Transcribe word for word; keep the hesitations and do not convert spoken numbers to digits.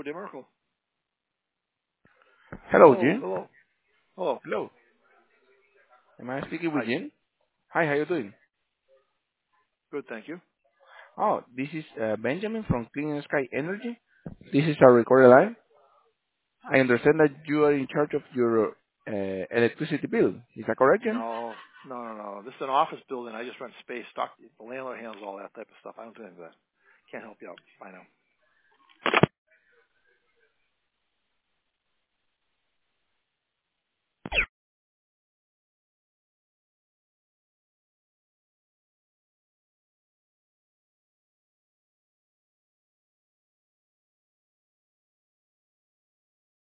Hello, DeMarco. Hello, Hello, Jim. hello. Hello. Hello. Am I speaking Hi. with Jim? Hi, how you doing? Good, thank you. Oh, this is uh, Benjamin from Clean Sky Energy. This is our recorded line. I understand that you are in charge of your uh, electricity bill. Is that correct, Jim? No, no, no, no. This is an office building. I just rent space. Stock. The landlord handles all that type of stuff. I don't do any of that. Can't help you out. Bye now.